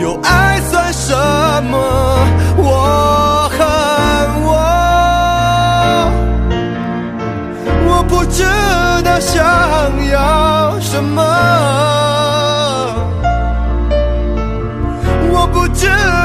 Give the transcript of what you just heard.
有爱算什么？我恨我不知道想要什么，我不知